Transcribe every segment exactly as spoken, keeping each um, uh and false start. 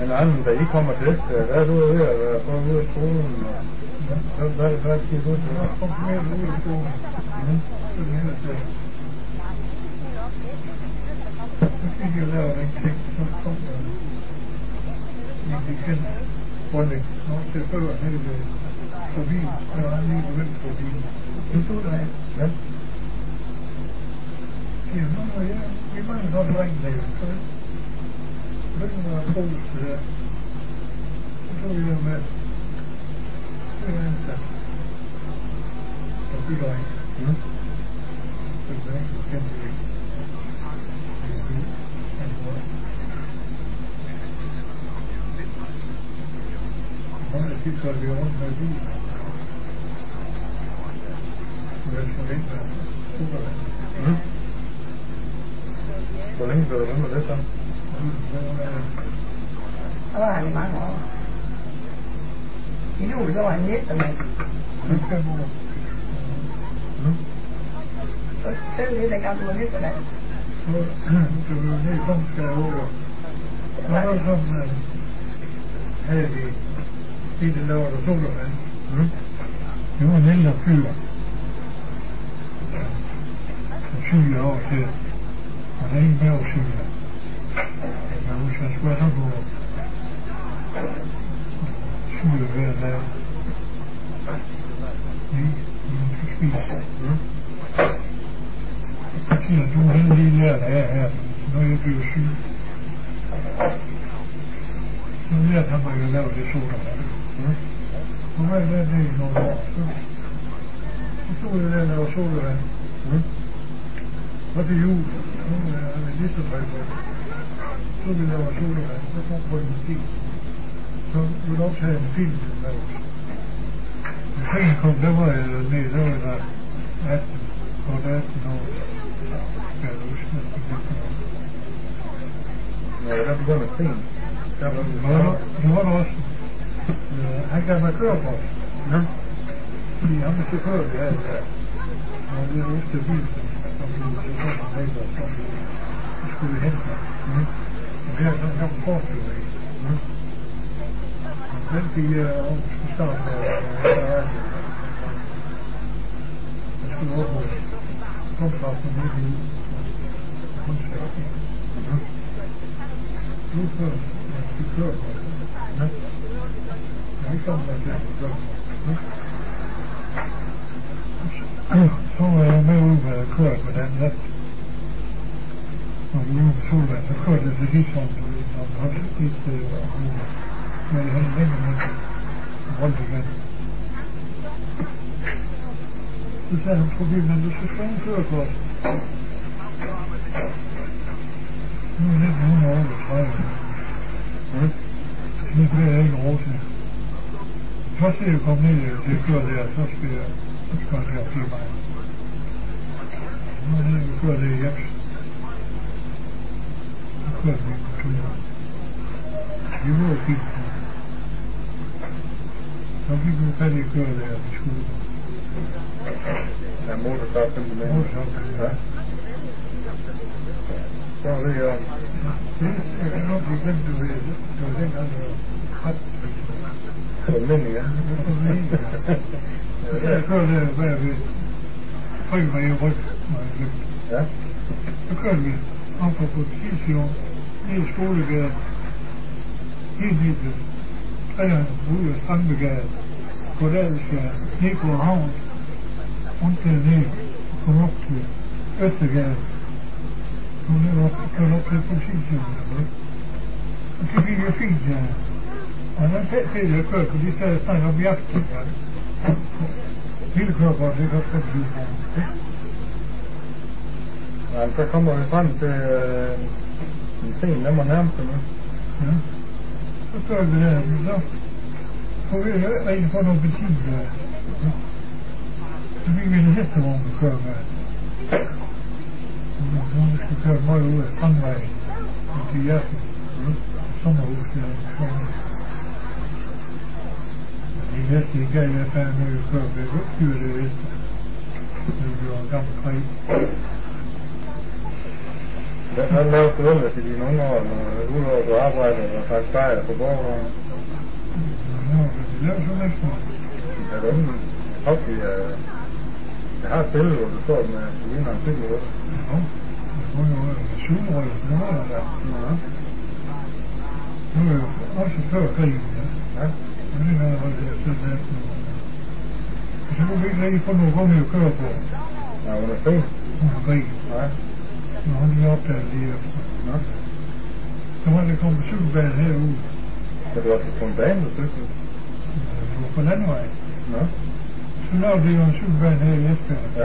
Men anden, da I kommer til Esbjerg, der er du ved at være både ude af skolen, og hvad, hvad, hvad siger du til? Jeg er konfirmeret ude af skolen. Mm. Så det her til. Så fik jeg lavet den ting, så kom der en bekendt Rønning. Nå, det før nede ved forbi. Der var lige begyndt forbi. Det stod der af. Ja. Ja, nå, ja, vi mangler godt ring der. Så begyndte der at bruges det der. Så tog vi det med. Det var ansat. Og de ring. Mm. Så det var ikke kendt det. Nå, jeg fik så det rundt med bil. Jeg skal ikke være supervand. Mm. Hvor længe blev du ved med det så? Der var han i mange år. I jul, der var han nitten, men fem år. Mm. så selv det, dengang du var nitten. Så det var ned i Kongsgade over. Der var sådan, havde vi lige det lavede der solvand. Mm. Det var en ældre fyr. syv år til. Og der er ingen mavesyge. Jeg husker, jeg skulle have på syge hver dag. Vi, vi fik spist. Mm. Så siger du, han lige lært af her, når jeg bliver syg. Så lærte han mig at lave det sodavand. Mm. Så var jeg der nede i nogle år. Så, så stod jeg der og lavede sodavand. Mm. Og til jul, nu er jeg lige så tøj på. Så vi laver sodavand, så kom på en bil. Så ville du også have en film, der lavede. Men senere kom, der var jeg nede, der var der atten, og atten år. Skal jeg huske, næsten fiften år. Ja, der begynder sten. Der var det. Og der, der var der også, øh, han gav mig kørekort. Ja. Fordi han var chauffør, vi havde der. Og vi var efter bil, som vi var chauffør, som havde der, som vi skulle hente mig. Mm. Og vi havde sådan en gammel forflyver i. Mm. Den fik jeg om skulle starte med at være jeg skulle op på kompleksen midt i kunstfærdig. Mm. Nu før jeg fik kørekort. Ja. Jeg har ikke kommet mig til at få kørekort. Mm. Så var jeg med ud med at køre på den nat. Når vi ude med solvand, så kørte jeg til Risholm, når vi holdt dit øh, med det hele længe med rundt igen. Så sagde han på bilen, men du skal få en kørekort. Nu er nitten otteogtredive. Mm. Nu bliver jeg ikke råd til. Først skal jeg komme ned til at køre der, så skal jeg køre der fire mig. Nu er det, jeg kører det hjem. Så kører det ikke på turen. Vi var jo fint på. Så fik vi fat i at køre der, vi skulle. Ja, motorstop simpelthen med. Motorstop, ja. Så var det jo. Det, jeg kan nok blive glemt, du ved, det var dengang, der var ret. Almindelig, ja. Det var almindelig, ja. Så jeg kører der bagved. Trykker mig i ryg, når jeg glemte. Ja. Så kørte vi op på politistationen, ned i Skolegade, helt ned til træerne, ud af Strandbegade, på Dalsgade, ned på havn, rundt dernede, kom op til Østergade, kom ned op, kom op til politistationen. Og det gik jo fint, ja. Og den fed, jeg kørte, for de sad og snakkede om i aften, ja. Hele kørekort, det er godt for at blive på. Ja, så kommer vi frem til øh, en sten, der må nærme sig nu. Ja. Så står vi der, men så får vi rent få noget benzin der. Ja. Så fik vi en hestevogn, vi kører med. Nu skal vi køre meget ud af Strandvejen til Hjerten. Mm. Sommerhus der. De næste i gav jeg færdig med at køre, for jeg kunne ikke styre det efter. Det var en gammel krig. Hvad, hvad lavede du ellers i dine unge år, når udover du arbejdede og faktisk bajer på borgeren? Nå, det lavede så næsten. Er det ingen hobby? Jeg har et billede, hvor du står med ligner en cykel. Ja, det må jo være cykelrød. Nu er jeg der. Ja. Nu er jeg også før krigen. Ja. Men det er jo sådan næsten. Og så kunne vi ikke rigtig få nogle gummi at køre på. Ja, under krig. Under krigen. Ja. Nå, han lige opdaget lige efter. Nå. Så var det kommet cykelbanen herude. Så du var på en bane, du cyklede? Det var på landvej. Nå. Så lavede de jo en cykelbane her i Esbjerg. Ja.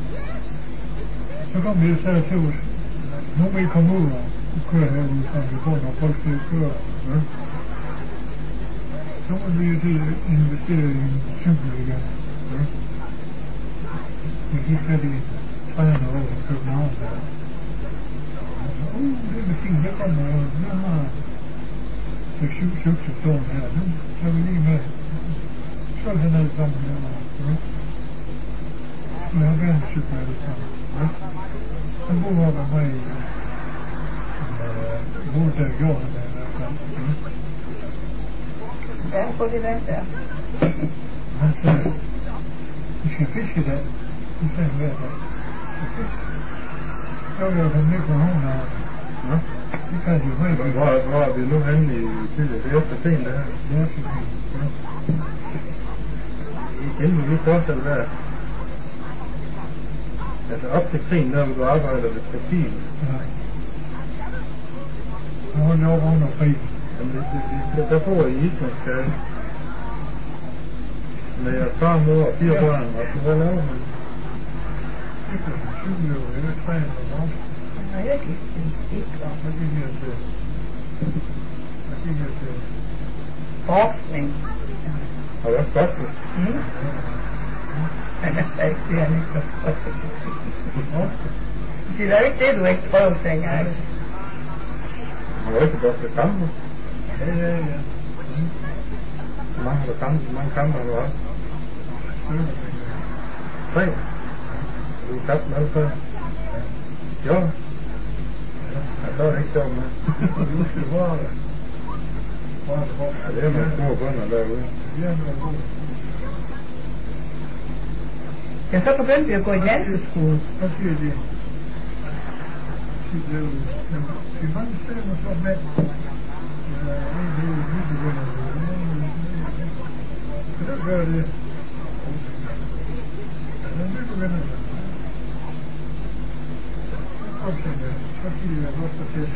Så kom vi og sagde til os, nu må I komme ud og køre herude, så vi får nogle folk til at køre. Mm. Så må vi jo til at investere i en cykel igen. Mm. Vi gik fat i træerne over i København der. Og så, uh, det er fint, der kommer jo, vi har seks syv cykler stående her, nu tager vi lige med. Så er den alle sammen her. Mm. Så jeg har gerne cykler alle sammen. Mm. Han bor op af mig i hvor der gjorde han det i hvert fald. Ja, på det vand der. Han sagde, vi skal fiske i dag. Det sagde han hver dag. Så var jeg kommet ned på havnen og Nå. det kan de jo med. Hvor, hvor er vi nu henne i tidligere? Det er efter sen, det her. Det er så fint. Ja. Inden vi lige fortsætter der. Altså op til krigen, der vil du arbejde ved tekstil. Ja. Nu var det over under krigen. Jamen, det, det, det, der bor i Islandsgade. Med jeres far, mor og fire børn, og så hvad laver man? Det kan man cykle over, jeg er trænet og brug. Nå, jeg gik en skik om Hvad gik jeg til? Hvad gik jeg til? forskning. Har du også bokset? Mm. Men det er ikke det, han ikke har prøvet. Det er ikke det, du ikke prøvede dengang. Har du ikke bokset kampe? Ja, ja, ja. Hvor mange har du kampe? Hvor mange kampe har du haft? Stykker, Tre. Du har tabt dem alle tre. Jo. Ja, så er det ikke sjovt med. du skal bare det. Bare det for. Ja, det er nogle store bønder derude. Ja, det var godt. Ja, så begyndte vi at gå i danseskole. Hvad siger de? De blev... De mange stemmer så med. Ja, det er jo lige begynder det. Så det gør det. Ja, det begynder det. Så siger jeg godt for fisk.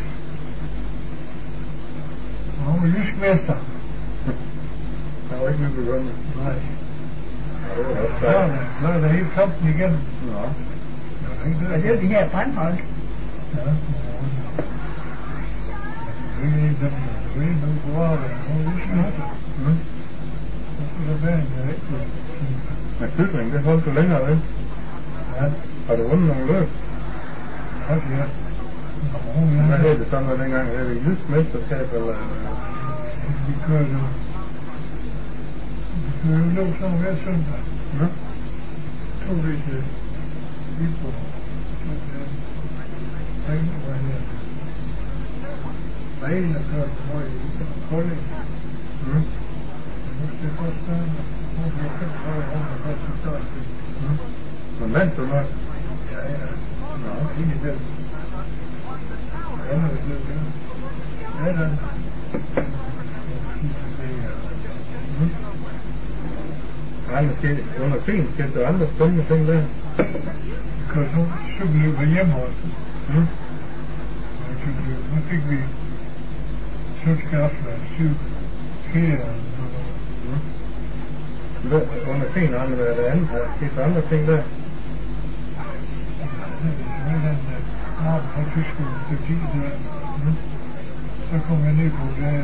Og hun var jysk mester. Der var ikke nye begynder. Nej. Ja, det var også Så er sejt. der, så er der hele kampen igen. Nå. Og det er jo de her brandhold. Ja, det er en af dem, der er en af dem, der er jysk mester. Mm. Og så er der banen, der er ikke det. Men cykling, det holdt du længere ved. Ja, Har du vundet nogle løb? tak ja. Og ja, Hvad hed det så noget dengang? Er det jysk mesterskab, eller? vi kører jo. Vi kører jo løb sammen hver søndag. Nå. To det til Viborg. Så er det ringen, hvad her. Der er en, der kører på mig i Kolding. Mm. Nu skal jeg først starte. Nu er jeg femogtredive år, og først skal starte. Mm. Men vandt du nok? Ja, ja. Nå. Ind i den. Ja, det er det, ja. Ja, den. Mm. Nej, måske under krigen skete der andre spændende ting der. Kører så cykelløber hjemme også. Mm. Og cykelløb. Nu fik vi sølvskafler, syv skære og sådan noget. Mm. Hvad, under krigen har der været andet, har skete der andre ting der? Med den arm fra Tyskland, det tid der. Mm. Så kom jeg ned på det.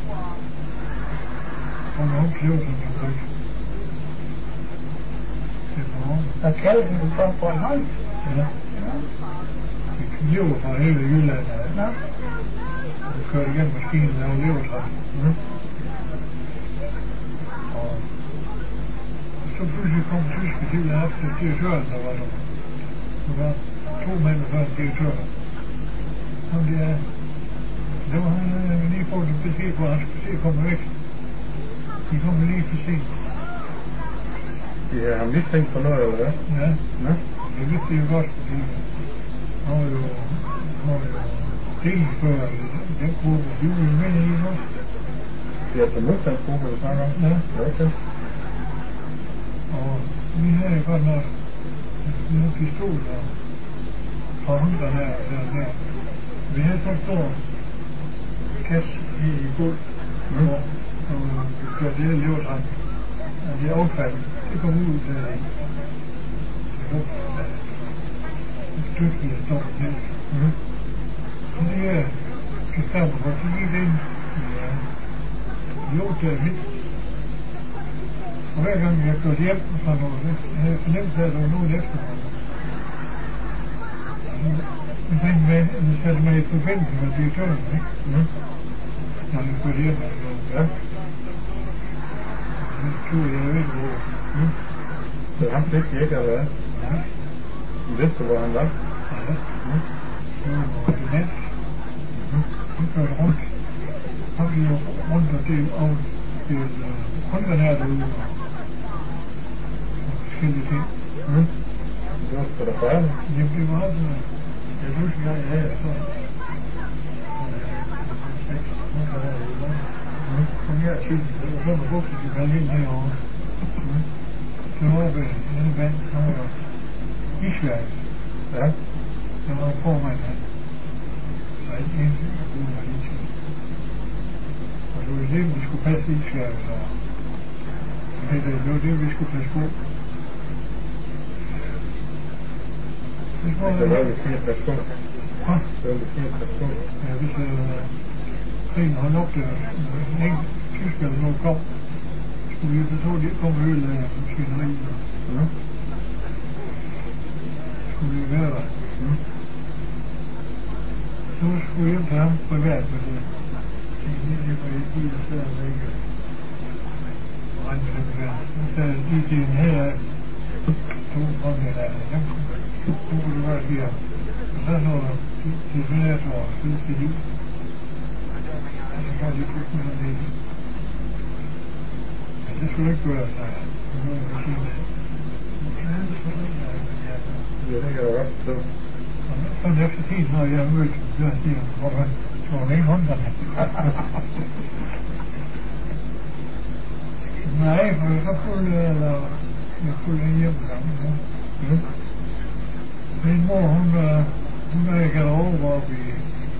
Og nogle oplevelser, man fik. Til morgen. Og kalden du for Bornholm. Ja. Vi lever fra hele Jylland. Nå. Vi kørte igennem maskinen her i levertræk. Mm. Og så pludselig kom tyske til at efter direktøren, der var der. Der var to mænd og så en direktør. Ham der, der var han lige fået en besked på, at han skulle se at komme væk. De kommer lige for sent. De har ham mistænkt for noget, eller hvad? Ja, Nå? det vidste jeg godt, fordi han var jo, han var jo delfører i den gruppe, de var jo med i nu. Det er altså modstandsgruppe, du snakker om? Ja. Ja, okay. Og vi havde godt nok nogle pistoler fra hundrede her og der, der. Vi havde så stor kasse i gulv, Mm. og, og vi kørte det her levertræk. Og det affald, det kom ud der i. Det lugtede af et stykke, der står til. Mm. Så det her Gestapo, hvor de gik ind i låget der midt. Og hver gang jeg kørte hjem og sådan noget, jeg havde fornemt, at der var nogen efter mig. Jeg tænkte med, at jeg satte mig i forbindelse med direktøren, ikke? Mm. Når jeg kørte hjem og sådan noget. Ja. Så tog jeg væk over. Mm. Så ham fik de ikke, eller hvad? Ja, De vidste, hvor han var? ja. Mm. Så var det ordinat. Mm. Han kørte rundt. Han blev rundt og det og det håndgranat derude og forskellige ting. Mm. Det var sgu da farligt. Jamen det var altså, jeg husker jeg havde så seks håndgranater i lommen. Mm. Kom her til, det var sådan en bukser, de faldt ind herovre. Mm. Det var oppe i denne vand, han var isværk. Ja. Der var formand han. Og alt eneste, der kunne være isværk. Og det var det, vi skulle passe isværket over. Det, det var det, vi skulle passe på. Det var Det det. var lidt fint at passe på. Hå? Det var lidt fint at passe på. Ja, hvis øh, krigen holdt op der, og ingen tyskerne nu kom, skulle vi forstå, at de kom og ødelagde maskineriet. Mm. Skulle vi være der. Mm. Så skulle vi hjem til ham privat med det. Det var ikke lige, der sad og ikke regne med dem der. Så sagde jeg lige til en her, to kom jeg der, dem kunne du godt give ham. Og så så til senator og side til liv. Og så kan de plukke med det. Men det skulle ikke gøre, sagde jeg. Det var nogen, der siger det. Ja, det skulle ikke gøre, men ja. Det kan jeg godt forstå. Og sådan efter tiden, når jeg mødte ham, så siger han, hvorfor tror du ikke hånderne? Nej, for så fulgte jeg, eller jeg fulgte en hjem sammen. Ja. Mm. Min mor, hun, øh, hun er i garderobe oppe i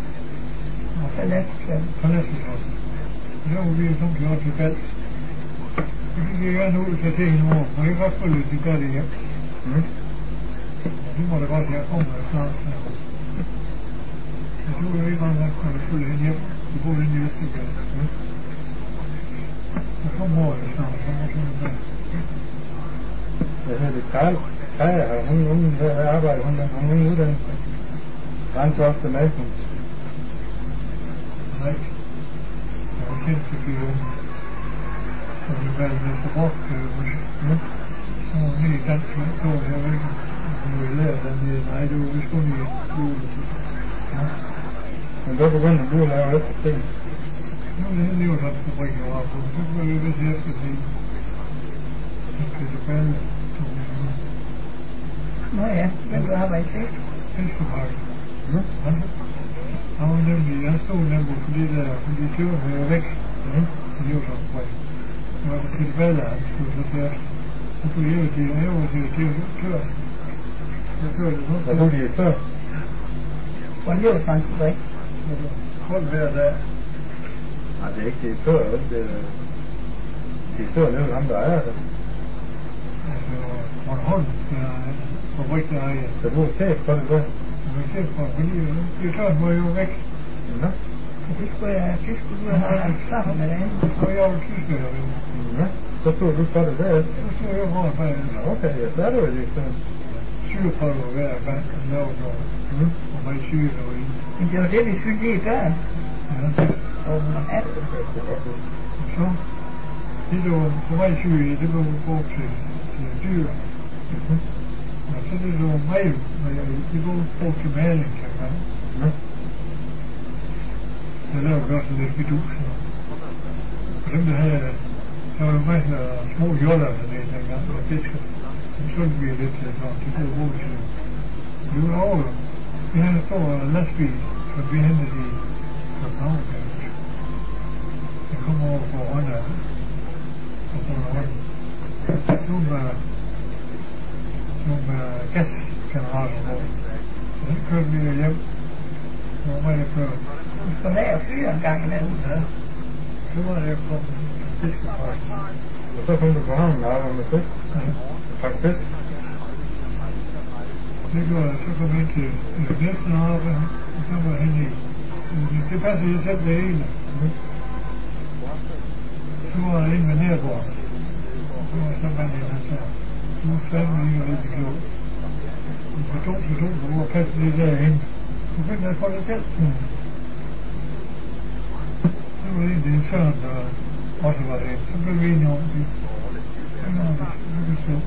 Palæstikladsen. Der var vi som gjort til bad. Så gik jeg gerne ud og sagde til hende mor, må jeg godt få lidt til bad hjem? Mm. Det må da godt, jeg kommer snart. Så tog jeg ikke mange, når jeg fulgte hende hjem. Vi boede inde i Østergade. Mm. Så kom mor jo snart, så måtte hun bad. Hvad hedder det? Karl? Kaja, har hun, hun, hvad arbejder hun med? Har hun ingen uddannelse? Randtofte Madsen. Nej. Jeg var kendt til Bjørn. Så vi valgte med for brugt, kan jeg huske. Mm. Så var hun i dansk med, så var jeg ikke. Hun ville lære den der, nej, det var vist kun i juletid. Ja. Men der begyndte du at lave efter ting. Nu er det en livsretsfabrik, jeg var på, så blev vi vist efter det. Så skal det falde. Nå ja, hvem du arbejder i? Fiskepakke. Mm. Han, han var nemlig, jeg stod nemlig på det der, fordi dyrene var væk. Mm. I livsretsfabrikken. Det var til det valg, han skulle så til efter. Så tog jeg jo til, jeg var til direktør. Så kørte det Var du direktør? På en livsretsfabrik. Hold hver dag. Nej, det er ikke direktør, vel? Det er direktør, det er jo ham, der ejer det. Altså, Bornholm, der er fabrik, der er, Så du er chef for det der? jeg var chef for, fordi direktøren var jo væk. Nå. Det skulle jeg, det skulle du have haft sammen med dig. Og jeg var tysker, jeg ved. Nå. Så stod du for det der. Så stod jeg foran bag Nå, okay, ja, så er du jo direktør. sygeprøver hver gang, han lavede noget. Mm. Og mig syge derude. Men det var det, vi fyldte i før. Ja. Og ja, Det kan jeg sgu godt huske. Så, det der var for mig syge, det blev brugt til, til dyr. Mhm. Og så det der var mig, det blev brugt til maling, kan man. Nå. Jeg lavede også lidt fidusen. Og dem der havde, der var jo masser af små joller dernede dengang, der fiskede. Så solgte vi lidt til sådan, til god råd til. Vi var over, vi havde en stor lastbil, så vi hentede i København. Jeg kom over på Rønne, og på Rønne. Nogle var, nogle var gaskammerater på. Så den kørte vi hjem. Hvor var jeg før? Du skulle med at fyre en gang imellem. Ja. Så var jeg kommet til fiskepark. Og så kom du på havnen og arbejdede med fisk. Ja. Pak fisk. Det gjorde jeg. Så kom jeg ind til Nielsen og arbejde, og så var jeg henne i. Det passede jeg selv det hele. Så var jeg inde med Nærborg. Så var jeg så mand, han sagde, du er fandme ikke rigtig klog. Du er for dum til dum, du må passe det derinde. Du finder det for dig selv. Så var det en Søren, der også var derinde. Så blev vi enige om det. Så var det, det var så.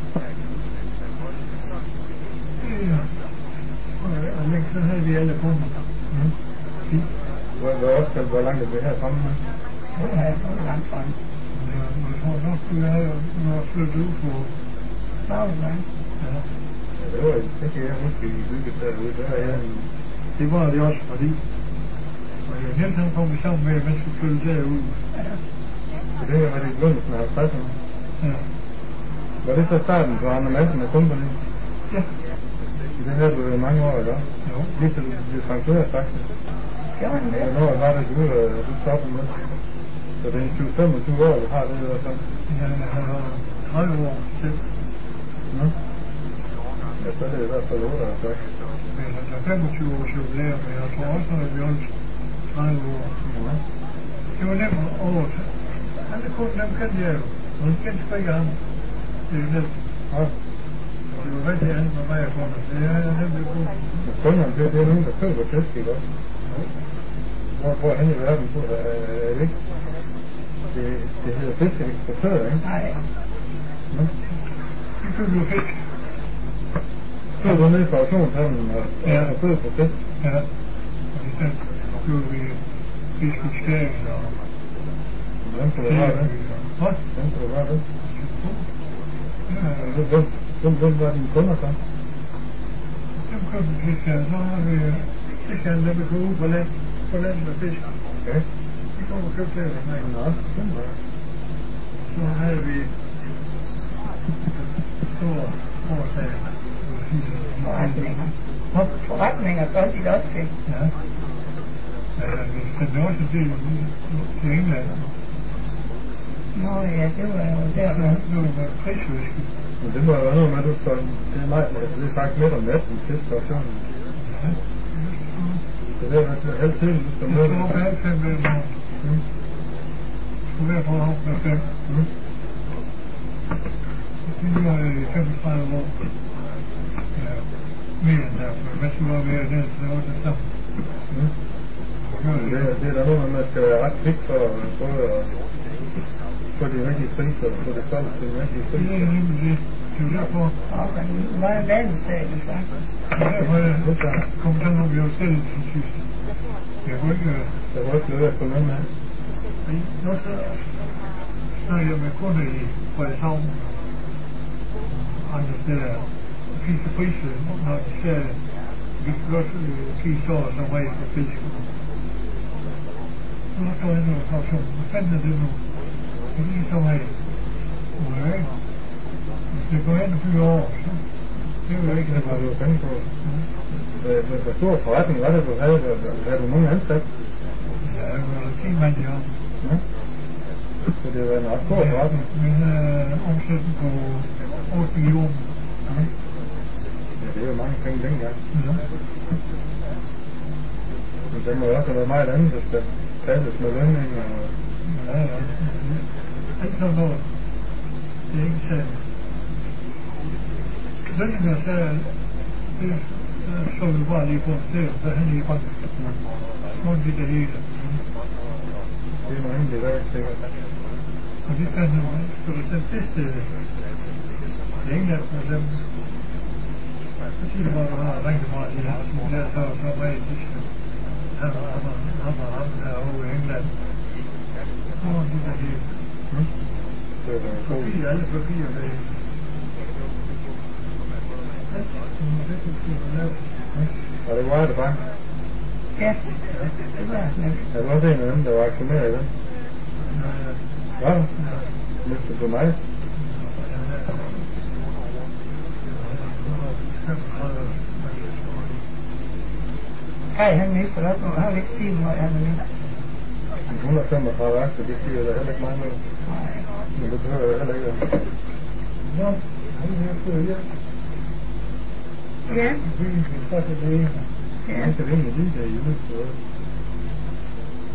Ja. Og længe så havde vi alle kunder. Mm. Hvor, hvor ofte, hvor langt er det her fremme? Det har jeg fået langt frem. Ja, jeg tror nok, vi havde noget flyttet ud på. Bagland. Ja. Ja, det var det kan jeg huske, I byggede derude. Der er jeg en... Det var det også, fordi og Niels han kom sammen med, at man skulle flytte derude. Ja. Så det her var det i begyndelsen af halvtredserne. Ja. Var det så starten på Arne Madsen og Company? Ja. Det havde du jo mange år, eller? Jo. Lige til du blev pensioneret, faktisk. Gjorde han det? Hvornår var det, du, du stoppede med? Så det er tyve til femogtyve år, du har det i hvert fald. Ja, jeg har tredive år selv. Nå. Ja, så er det i hvert fald otte år, så. Men jeg har femogtyve års jubilæum, men jeg tror også, at vi holdt tredive år. Ja. Det var nemt over. Alle kunden, dem kendte jeg jo. Og jeg kendte sgu ikke ham. Det er jo nemt. Ja. Og det var rigtig andet for mig at komme. Det er nemt at kunne. Men kunderne, det, det er nogen, der køber fisk, ikke også? Hvor, hvor hen i verden, hvor er det ikke? Det, det hedder fiskeeksportør, ikke? Nej. Nå. Vi køber jo fisk. Så er du nede på auktionshandlen og, Ja. og køber på fisk. Ja. Og i stedet køber vi fisk i Skagen og Hvem skal du være det? Hvad? Hvem skal du være det? Ja, Hvem, hvem, hvem, hvem var dine kunder så? dem køber vi fisk her. Så har vi fiskhandel, der vi går ud på land, på land med fisk. Okay. Vi kommer og køber det hos mig. Nå, sådan var det. Så havde vi store årsag. Forretninger. Hvad? Forretninger solgte de det også til. Ja. Ja, vi sendte også en del til England. Nå ja, det var jo Det derfor. var med prisvæske. Men det må jo være noget med, at du står, det er meget, altså det er sagt midt om natten, fiskauktionen. Ja. Så det er altså halv tiden, du står Jeg med. tror, at fem med morgen. Mm. Skulle være på havn med fem. Mm. Det var i femogtredive år. Ja, mere end derfor. Hvad skulle være mere den, så var det samme. Mm. Men det, er- det er der noget med, at man skal være ret kvik for at både at få de rigtige priser og få det solgt til de rigtige Det priser. er nemlig det. Det er derfor, Og en meget vandsagelig faktisk. det er derfor jeg kom til, når vi var selv til sidst. Jeg kunne ikke... Der var ikke noget at få med med. Nu så snakker jeg med kunder i Frederikshavn og andre steder. Fisk og priser, når de ser, vi kan godt give så og så meget for fisk. Nu står jeg nu og tager sådan, hvad fanden er det nu? Det er så meget. Nej. Hvis det går hen og fyrer over, så det er jo ikke Det det. har du jo penge på. Hvor- hvor- Hvor stor forretning var det, du havde? Var- Havde du mange ansat? Ja, det var ti mand i år. Ja. Så det var en ret stor forretning. Vi havde omsætning på otte millioner. Ja, det er jo mange penge dengang. Ja. Men der må jo også have været meget andet, der skal passes med lønninger og... Ja, ja. Alt sådan noget. Det er ikke sandt. Lønninger, så er det, der så vi bare lige på en sted, så hen i banken. Nogle af det hele. Det er noget andet i dag, sikkert. Og vi kan jo, skal du sende det til England for dem, så siger du bare, du har rigtig meget i det, så der så så meget i Tyskland. han var ham derovre i England. Nu er de der helt. Det var god. Papir, alle papirer der. Og det var det bare. Ja, det var det. Er du også en af dem, der var aktionær i den? Ja. Næste på mig. Kaj, han mister også noget. Han vil ikke sige, hvor han er med. et hundrede og femogtredive aktier, det siger der heller ikke mange af. Men det behøver jeg heller ikke. Nå, han er på hjem. Ja. Byen, det er det ene. Ja. Man kan ringe lige der i Jylland.